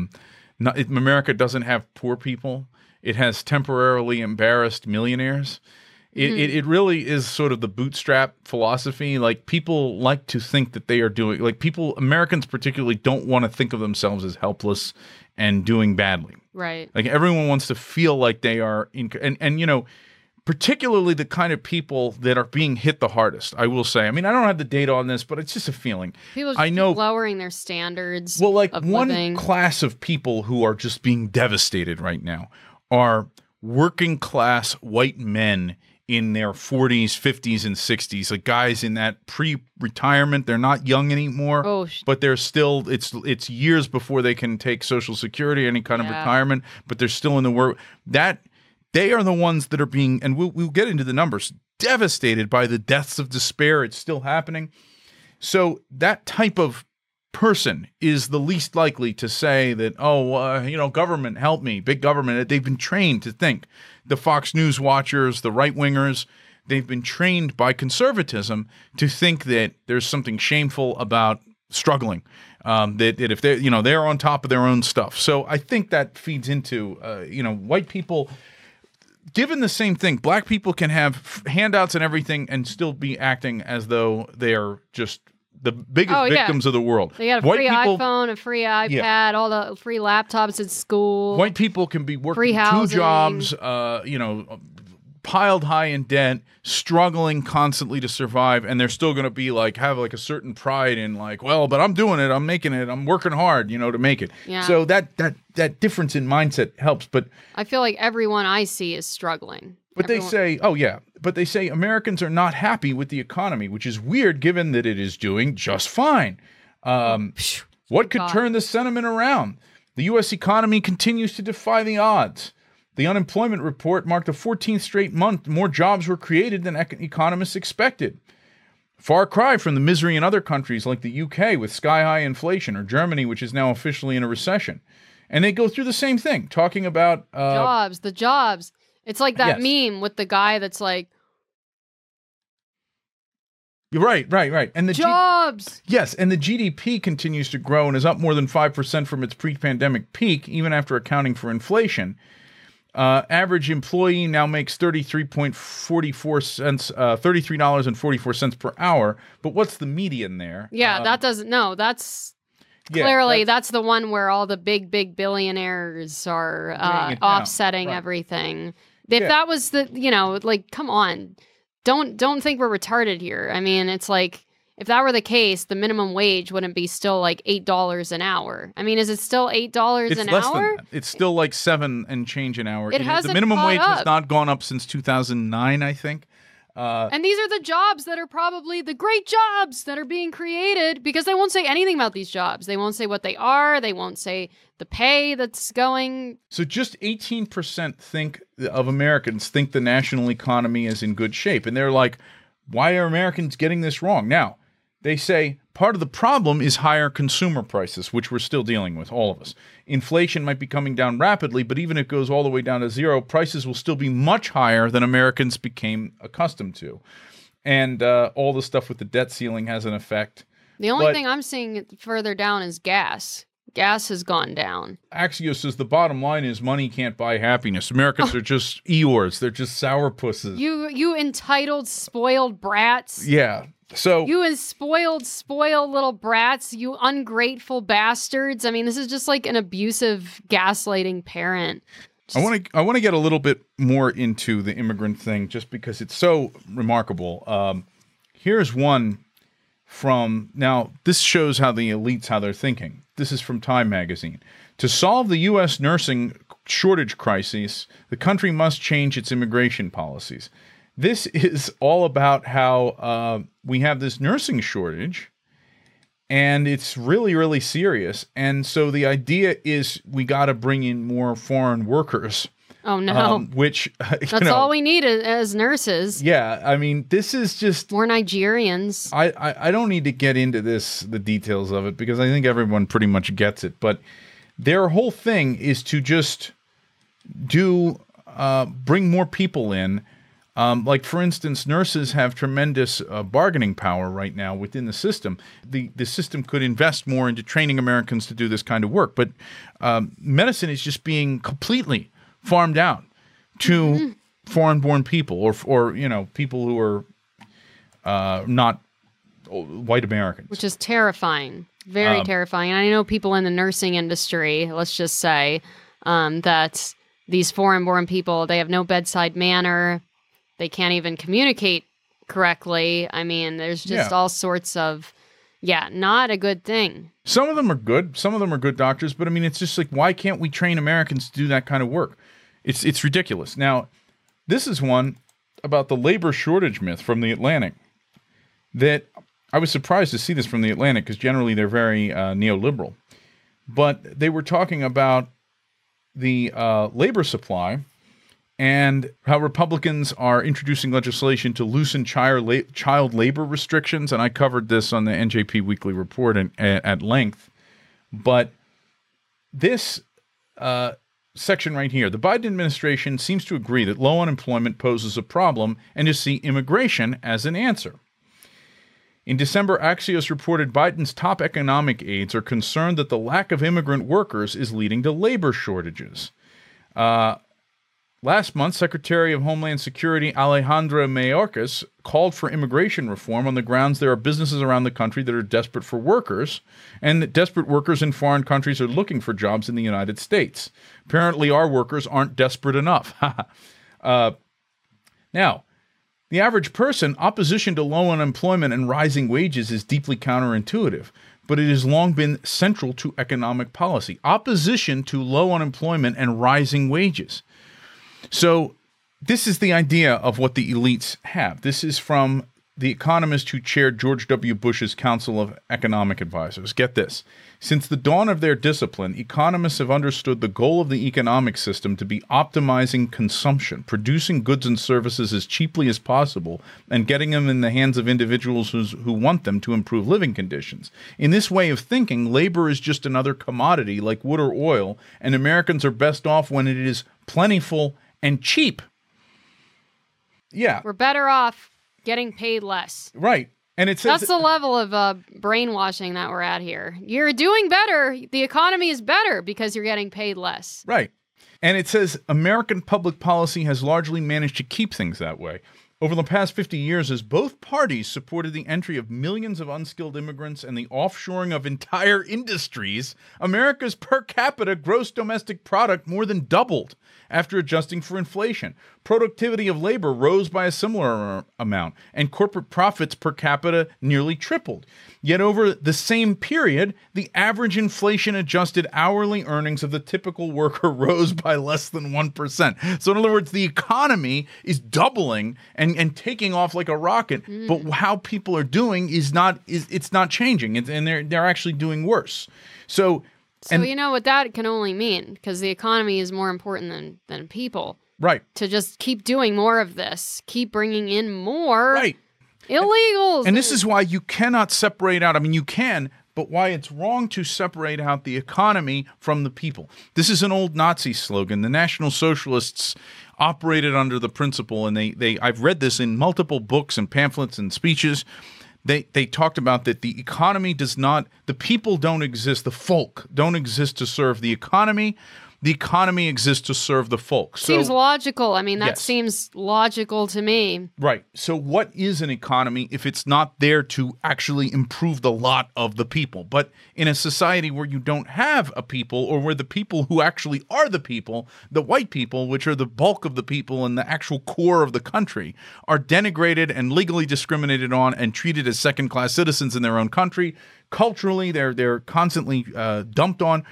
America doesn't have poor people. It has temporarily embarrassed millionaires. It really is sort of the bootstrap philosophy. Like, people like to think that they are doing, like, Americans particularly don't want to think of themselves as helpless and doing badly.
Right.
Like, everyone wants to feel like they are and you know, particularly the kind of people that are being hit the hardest, I will say. I mean, I don't have the data on this, but it's just a feeling.
People
I know
lowering their standards.
Well, like,
of
one
living.
class of people who are just being devastated right now are working class white men in their 40s, 50s, and 60s, like guys in that pre-retirement. They're not young anymore, but they're still, it's years before they can take Social Security, any kind of retirement, but they're still in the work. That they are the ones that are being, and we'll get into the numbers, devastated by the deaths of despair. It's still happening. So that type of person is the least likely to say that, government, help me, big government. They've been trained to think. The Fox News watchers, the right-wingers, they've been trained by conservatism to think that there's something shameful about struggling, that if they're on top of their own stuff. So I think that feeds into, white people. Given the same thing, black people can have handouts and everything and still be acting as though they are just the biggest victims of the world.
They got a free iPhone, a free iPad, all the free laptops at school.
White people can be working 2 jobs, piled high in debt, struggling constantly to survive, and they're still going to be have a certain pride in but I'm doing it, I'm making it, I'm working hard, to make it.
Yeah.
So that difference in mindset helps. But
I feel like everyone I see is struggling.
But they say, Americans are not happy with the economy, which is weird given that it is doing just fine. What could turn the sentiment around? The U.S. economy continues to defy the odds. The unemployment report marked the 14th straight month more jobs were created than economists expected. Far cry from the misery in other countries like the UK with sky-high inflation, or Germany, which is now officially in a recession. And they go through the same thing, talking about
the jobs. It's like that meme with the guy that's like,
right. And the
jobs.
Yes, and the GDP continues to grow and is up more than 5% from its pre-pandemic peak, even after accounting for inflation. Average employee now makes $33.44 per hour. But what's the median there?
Yeah, that's clearly that's the one where all the big billionaires are offsetting everything. If that was come on, don't think we're retarded here. I mean, it's like, if that were the case, the minimum wage wouldn't be still $8 an hour. I mean, is it still $8 an
less
hour?
Than that. It's still $7 and change an hour.
It hasn't
The minimum
caught
wage
up.
has not gone up since 2009, I think.
And these are the jobs that are probably the great jobs that are being created, because they won't say anything about these jobs. They won't say what they are. They won't say the pay that's going.
So just 18% of Americans think the national economy is in good shape. And they're like, why are Americans getting this wrong? Now, they say part of the problem is higher consumer prices, which we're still dealing with, all of us. Inflation might be coming down rapidly, but even if it goes all the way down to zero, prices will still be much higher than Americans became accustomed to. And all the stuff with the debt ceiling has an effect.
The only thing I'm seeing further down is gas. Gas has gone down.
Axios says the bottom line is money can't buy happiness. Americans are just Eeyores. They're just sourpusses.
You entitled, spoiled brats.
Yeah. So
you as spoiled little brats, you ungrateful bastards. I mean, this is just like an abusive, gaslighting parent.
I want to get a little bit more into the immigrant thing just because it's so remarkable. Here's one from, now this shows how the elites, how they're thinking. This is from Time magazine. To solve the U.S. nursing shortage crisis, the country must change its immigration policies. This is all about how we have this nursing shortage, and it's really, really serious. And so the idea is we got to bring in more foreign workers.
Oh, no.
Which,
that's all we need as nurses.
Yeah. I mean, this is just...
more Nigerians.
I don't need to get into the details of it, because I think everyone pretty much gets it. But their whole thing is to just bring more people in. Like, for instance, nurses have tremendous bargaining power right now within the system. The system could invest more into training Americans to do this kind of work. But medicine is just being completely farmed out to foreign-born people or people who are not white Americans.
Which is terrifying. Very terrifying. And I know people in the nursing industry, let's just say, that these foreign-born people, they have no bedside manner. They can't even communicate correctly. I mean, there's just all sorts of, not a good thing.
Some of them are good. Some of them are good doctors. But I mean, it's just like, why can't we train Americans to do that kind of work? It's ridiculous. Now, this is one about the labor shortage myth from The Atlantic that I was surprised to see this from The Atlantic, because generally they're very neoliberal. But they were talking about the labor supply and how Republicans are introducing legislation to loosen child labor restrictions. And I covered this on the NJP Weekly Report at length. But this section right here, the Biden administration seems to agree that low unemployment poses a problem and to see immigration as an answer. In December, Axios reported Biden's top economic aides are concerned that the lack of immigrant workers is leading to labor shortages. Last month, Secretary of Homeland Security Alejandra Mayorkas called for immigration reform on the grounds there are businesses around the country that are desperate for workers, and that desperate workers in foreign countries are looking for jobs in the United States. Apparently, our workers aren't desperate enough. Now, the average person, opposition to low unemployment and rising wages is deeply counterintuitive, but it has long been central to economic policy. Opposition to low unemployment and rising wages. So this is the idea of what the elites have. This is from the economist who chaired George W. Bush's Council of Economic Advisors. Get this. Since the dawn of their discipline, economists have understood the goal of the economic system to be optimizing consumption, producing goods and services as cheaply as possible, and getting them in the hands of individuals who want them to improve living conditions. In this way of thinking, labor is just another commodity like wood or oil, and Americans are best off when it is plentiful and cheap. Yeah.
We're better off getting paid less.
Right. And it says
that's the level of brainwashing that we're at here. You're doing better. The economy is better because you're getting paid less.
Right. And it says American public policy has largely managed to keep things that way. Over the past 50 years, as both parties supported the entry of millions of unskilled immigrants and the offshoring of entire industries, America's per capita gross domestic product more than doubled after adjusting for inflation. Productivity of labor rose by a similar amount, and corporate profits per capita nearly tripled. Yet over the same period, the average inflation-adjusted hourly earnings of the typical worker rose by less than 1%. So in other words, the economy is doubling, and and taking off like a rocket. But how people are doing is not changing, and they're actually doing worse. So
you know what that can only mean, because the economy is more important than people.
Right.
To just keep doing more of this, keep bringing in more
Right.
illegals.
And this is why you cannot separate out. I mean, you can, but why it's wrong to separate out the economy from the people. This is an old Nazi slogan. The National Socialists operated under the principle, and I've read this in multiple books and pamphlets and speeches. They talked about that the economy does not, the people don't exist, the folk don't exist to serve the economy. The economy exists to serve the folk.
Seems logical. I mean, that
Yes.
seems logical to me.
Right. So what is an economy if it's not there to actually improve the lot of the people? But in a society where you don't have a people, or where the people who actually are the people, the white people, which are the bulk of the people and the actual core of the country, are denigrated and legally discriminated on and treated as second-class citizens in their own country, culturally they're constantly dumped on.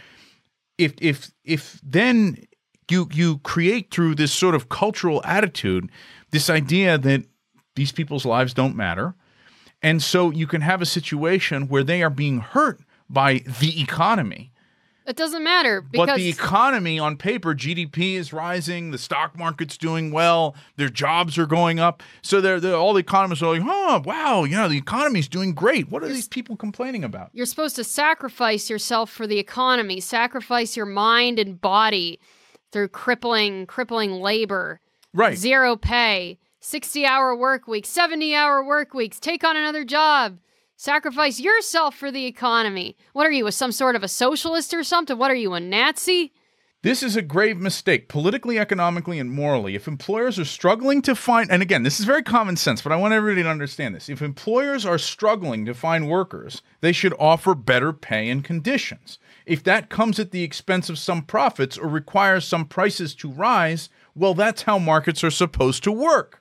If then you create through this sort of cultural attitude this idea that these people's lives don't matter, and so you can have a situation where they are being hurt by the economy.
It doesn't matter because
But the economy on paper, GDP is rising, the stock market's doing well, their jobs are going up. So all the economists are like, oh, wow, the economy's doing great. What are these people complaining about?
you're supposed to sacrifice yourself for the economy, sacrifice your mind and body through crippling labor,
Right.
zero pay, 60-hour work weeks, 70-hour work weeks, take on another job. Sacrifice yourself for the economy. What are you, some sort of a socialist or something? What are you, a Nazi?
This is a grave mistake, politically, economically, and morally. If employers are struggling to find, and again, this is very common sense, but I want everybody to understand this. If employers are struggling to find workers, they should offer better pay and conditions. If that comes at the expense of some profits or requires some prices to rise, well, that's how markets are supposed to work.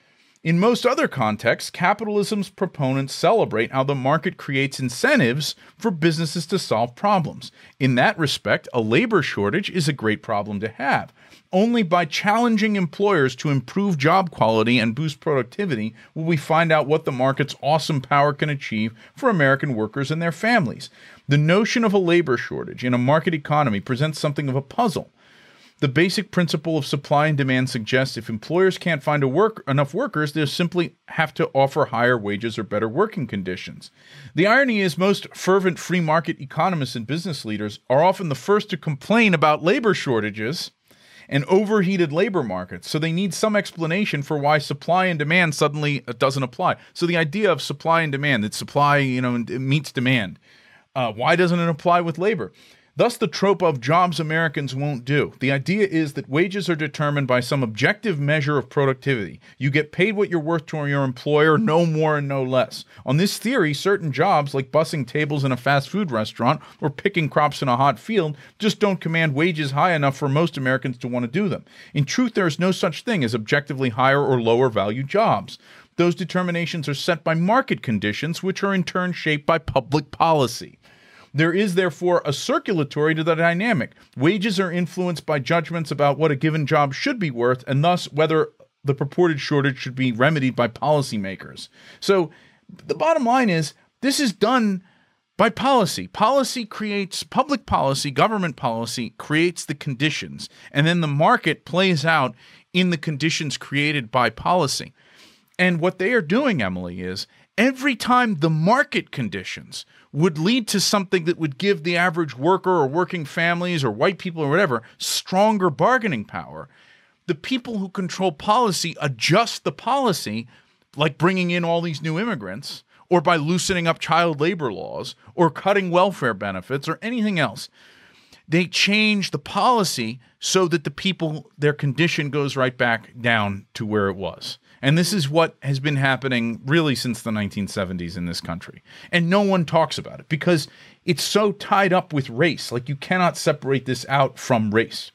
In most other contexts, capitalism's proponents celebrate how the market creates incentives for businesses to solve problems. In that respect, a labor shortage is a great problem to have. Only by challenging employers to improve job quality and boost productivity will we find out what the market's awesome power can achieve for American workers and their families. The notion of a labor shortage in a market economy presents something of a puzzle. The basic principle of supply and demand suggests if employers can't find enough workers, they'll simply have to offer higher wages or better working conditions. The irony is most fervent free market economists and business leaders are often the first to complain about labor shortages and overheated labor markets, so they need some explanation for why supply and demand suddenly doesn't apply. So the idea of supply and demand, that supply meets demand, why doesn't it apply with labor? Thus, the trope of jobs Americans won't do. The idea is that wages are determined by some objective measure of productivity. You get paid what you're worth to your employer, no more and no less. On this theory, certain jobs, like bussing tables in a fast food restaurant or picking crops in a hot field, just don't command wages high enough for most Americans to want to do them. In truth, there is no such thing as objectively higher or lower value jobs. Those determinations are set by market conditions, which are in turn shaped by public policy. There is, therefore, a circulatory to the dynamic. Wages are influenced by judgments about what a given job should be worth, and thus whether the purported shortage should be remedied by policymakers. So the bottom line is, this is done by policy. Policy creates, public policy, government policy creates the conditions, and then the market plays out in the conditions created by policy. And what they are doing, Emily, is every time the market conditions would lead to something that would give the average worker or working families or white people or whatever stronger bargaining power, the people who control policy adjust the policy, like bringing in all these new immigrants, or by loosening up child labor laws, or cutting welfare benefits, or anything else. They change the policy so that the people, their condition goes right back down to where it was. And this is what has been happening really since the 1970s in this country. And no one talks about it because it's so tied up with race. Like, you cannot separate this out from race.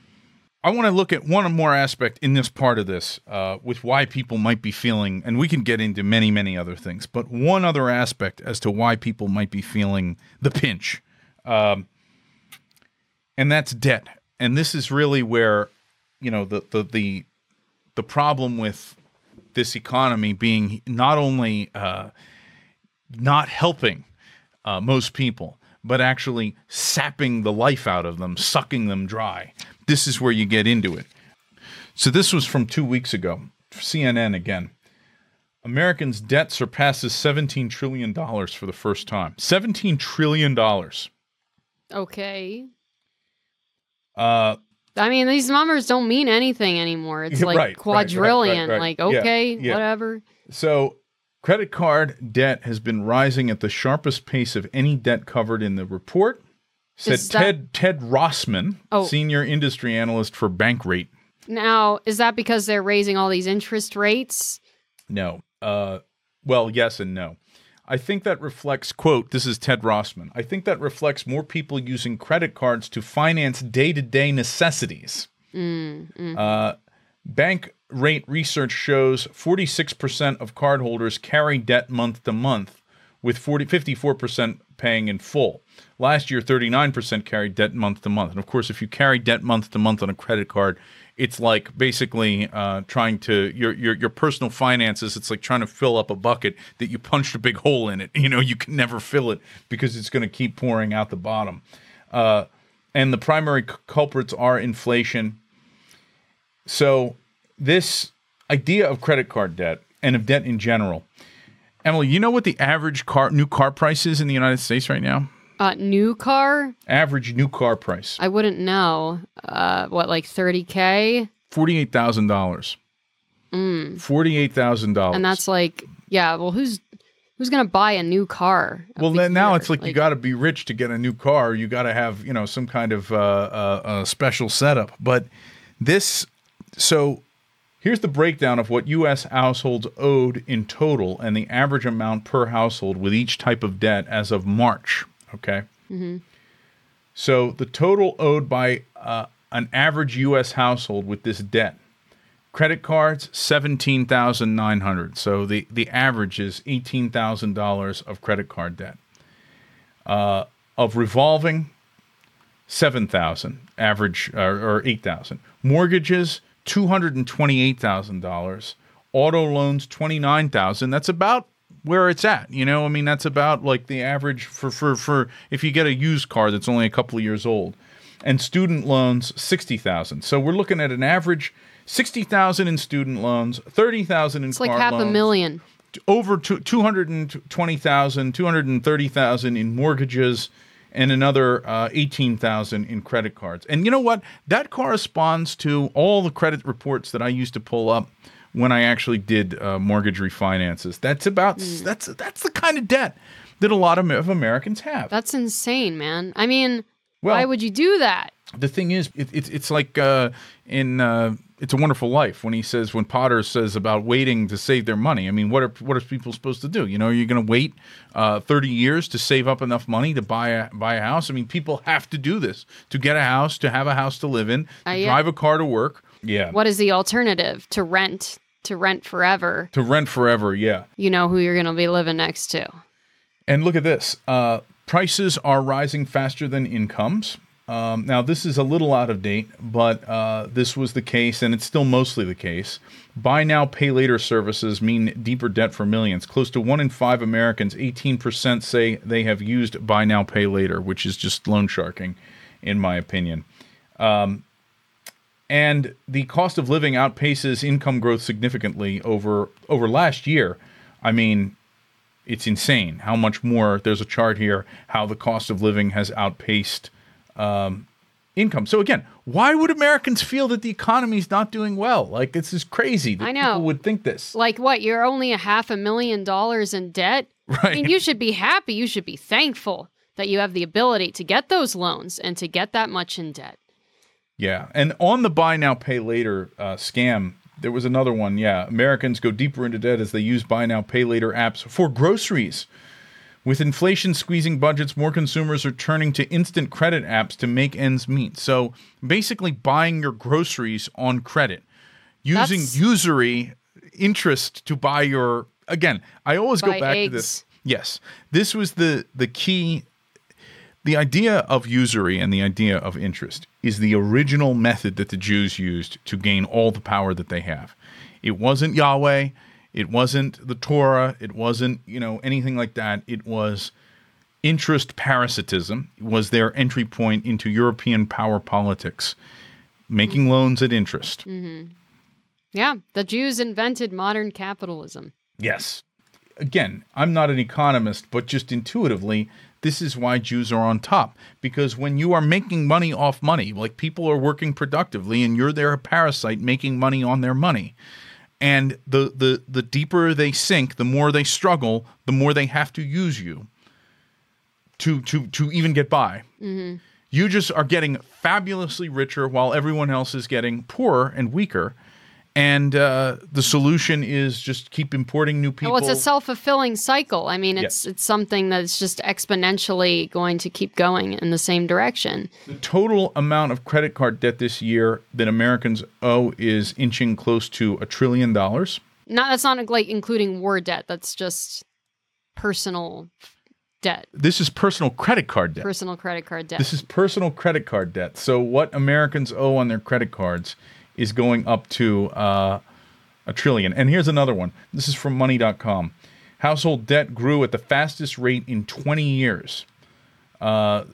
I want to look at one more aspect in this part of this with why people might be feeling, and we can get into many, many other things, but one other aspect as to why people might be feeling the pinch. And that's debt. And this is really where, the problem with this economy being not only not helping most people, but actually sapping the life out of them, sucking them dry. This is where you get into it. So this was from 2 weeks ago. CNN again. Americans' debt surpasses $17 trillion for the first time. $17 trillion.
Okay. I mean, these numbers don't mean anything anymore. It's like quadrillion.
Right.
Like, okay, whatever.
So credit card debt has been rising at the sharpest pace of any debt covered in the report, said Ted Rossman, senior industry analyst for Bankrate.
Now, is that because they're raising all these interest rates?
No. Well, yes and no. I think that reflects, quote, this is Ted Rossman, I think that reflects more people using credit cards to finance day-to-day necessities. Bank rate research shows 46% of cardholders carry debt month to month, with 54% paying in full. Last year, 39% carried debt month to month. And of course, if you carry debt month to month on a credit card, it's like basically trying to your personal finances. It's like trying to fill up a bucket that you punched a big hole in it. You know, you can never fill it because it's going to keep pouring out the bottom. And the primary culprits are inflation. So this idea of credit card debt and of debt in general, Emily, you know what the average new car price is in the United States right now?
New car?
Average new car price.
I wouldn't know. What, like $30K?
$48,000. $48,000.
And that's like, yeah, well, who's going to buy a new car?
Well, then now it's like you got to be rich to get a new car. You got to have, you know, some kind of special setup. But this, so here's the breakdown of what U.S. households owed in total and the average amount per household with each type of debt as of March. Okay. Mm-hmm. So the total owed by an average U.S. household with this debt: credit cards, $17,900. So the average is $18,000 of credit card debt. Of revolving, $7,000 average, or $8,000. Mortgages, $228,000. Auto loans, $29,000. That's about where it's at, you know. I mean, that's about like the average for if you get a used car that's only a couple of years old. And student loans, $60,000. So we're looking at an average $60,000 in student loans, $30,000 in car loans.
It's like $500,000.
Over $220,000, $230,000 in mortgages, and another $18,000 in credit cards. And you know what? That corresponds to all the credit reports that I used to pull up when I actually did mortgage refinances. That's about that's the kind of debt that a lot of Americans have.
That's insane, man. I mean, why would you do that?
The thing is, it's like in It's a Wonderful Life when Potter says about waiting to save their money. I mean, what are people supposed to do? You know, you're going to wait 30 years to save up enough money to buy a house. I mean, people have to do this to get a house, to have a house to live in, to drive a car to work. Yeah.
What is the alternative? To rent forever.
To rent forever, yeah.
You know who you're going to be living next to.
And look at this. Prices are rising faster than incomes. Now, this is a little out of date, but this was the case, and it's still mostly the case. Buy now, pay later services mean deeper debt for millions. Close to 1 in 5 Americans, 18%, say they have used buy now, pay later, which is just loan sharking, in my opinion. And the cost of living outpaces income growth significantly over last year. I mean, it's insane how much more. There's a chart here, how the cost of living has outpaced income. So again, why would Americans feel that the economy is not doing well? Like, this is crazy that people would think this.
Like, what? You're only $500,000 in debt?
Right.
I mean, you should be happy. You should be thankful that you have the ability to get those loans and to get that much in debt.
Yeah. And on the buy now, pay later scam, there was another one. Yeah. Americans go deeper into debt as they use buy now, pay later apps for groceries. With inflation squeezing budgets, more consumers are turning to instant credit apps to make ends meet. So basically buying your groceries on credit, using usury interest to buy your, again, I always go back to this. Yes. This was the key. The idea of usury and the idea of interest is the original method that the Jews used to gain all the power that they have. It wasn't Yahweh. It wasn't the Torah. It wasn't, anything like that. It was interest parasitism was their entry point into European power politics, making loans at interest.
Mm-hmm. Yeah, the Jews invented modern capitalism.
Yes. Again, I'm not an economist, but just intuitively, this is why Jews are on top. Because when you are making money off money, like people are working productively and you're there a parasite making money on their money, and the deeper they sink, the more they struggle, the more they have to use you to even get by. Mm-hmm. You just are getting fabulously richer while everyone else is getting poorer and weaker. And the solution is just keep importing new people.
Well, it's a self-fulfilling cycle. I mean, it's something that's just exponentially going to keep going in the same direction.
The total amount of credit card debt this year that Americans owe is inching close to $1 trillion.
That's not like including war debt. That's just personal debt.
This is personal credit card debt.
Personal credit card debt.
This is personal credit card debt. So what Americans owe on their credit cards is going up to $1 trillion. And here's another one. This is from money.com. Household debt grew at the fastest rate in 20 years. So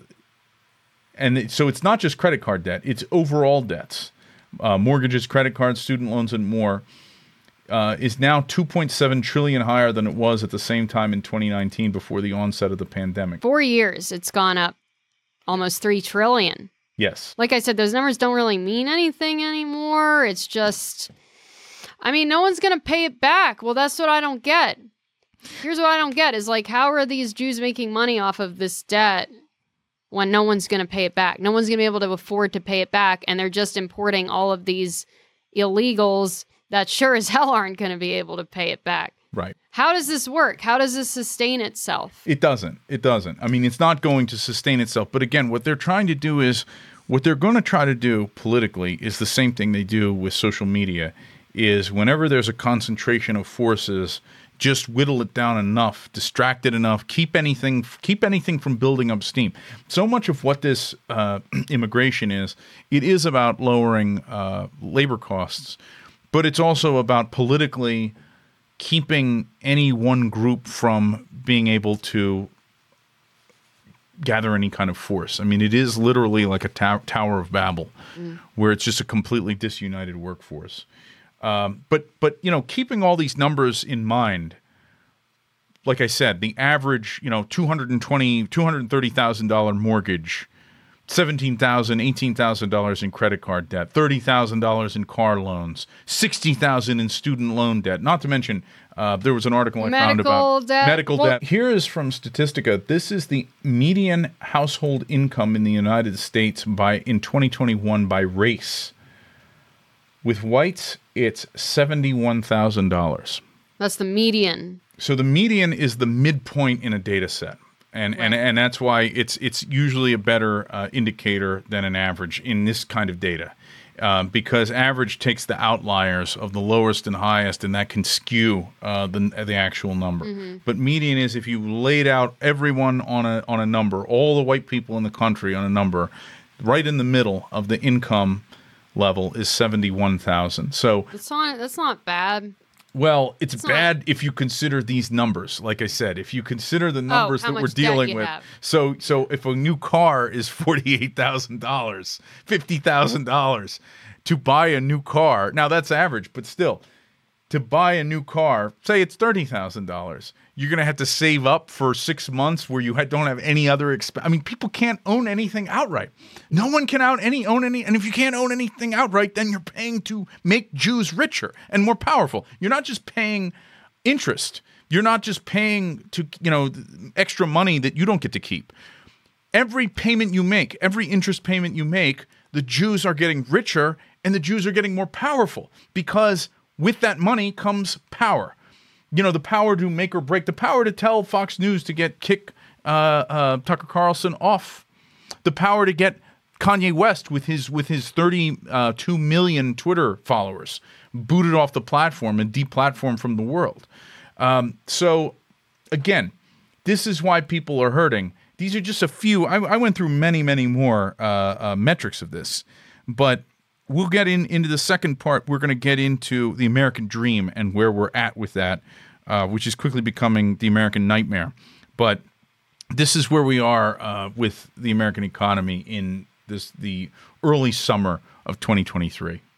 it's not just credit card debt. It's overall debts. Mortgages, credit cards, student loans, and more is now 2.7 trillion higher than it was at the same time in 2019 before the onset of the pandemic.
4 years, it's gone up almost 3 trillion.
Yes.
Like I said, those numbers don't really mean anything anymore. It's just, no one's going to pay it back. Well, that's what I don't get. Here's what I don't get is like, how are these Jews making money off of this debt when no one's going to pay it back? No one's going to be able to afford to pay it back. And they're just importing all of these illegals that sure as hell aren't going to be able to pay it back.
Right.
How does this work? How does this sustain itself?
It doesn't. It's not going to sustain itself. But again, what they're trying to do is, what they're going to try to do politically is the same thing they do with social media, is whenever there's a concentration of forces, just whittle it down enough, distract it enough, keep anything from building up steam. So much of what this immigration is, it is about lowering labor costs, but it's also about politically keeping any one group from being able to gather any kind of force. It is literally like a Tower of Babel, where it's just a completely disunited workforce. But keeping all these numbers in mind, like I said, the average, $230,000 mortgage, $17,000, $18,000 in credit card debt, $30,000 in car loans, $60,000 in student loan debt. Not to mention, there was an article I found about medical debt. Here is from Statistica. This is the median household income in the United States in 2021 by race. With whites, it's $71,000.
That's the median.
So the median is the midpoint in a data set. And that's why it's usually a better indicator than an average in this kind of data, because average takes the outliers of the lowest and highest, and that can skew the actual number. Mm-hmm. But median is if you laid out everyone on a number, all the white people in the country on a number, right in the middle of the income level is 71,000. So
that's not bad.
Well, it's bad if you consider these numbers. Like I said, if you consider the numbers that we're dealing with. So if a new car is $48,000, $50,000 to buy a new car, now that's average, but still, to buy a new car, say it's $30,000, you're going to have to save up for 6 months where you don't have any other expense. People can't own anything outright. No one can own any. And if you can't own anything outright, then you're paying to make Jews richer and more powerful. You're not just paying interest. You're not just paying to, extra money that you don't get to keep. Every payment you make, every interest payment you make, the Jews are getting richer and the Jews are getting more powerful, because with that money comes power. The power to make or break, the power to tell Fox News to kick Tucker Carlson off, the power to get Kanye West with his 32 million Twitter followers booted off the platform and deplatformed from the world. So again, this is why people are hurting. These are just a few. I went through many, many more metrics of this, but we'll get into the second part. We're going to get into the American dream and where we're at with that, which is quickly becoming the American nightmare. But this is where we are with the American economy in the early summer of 2023.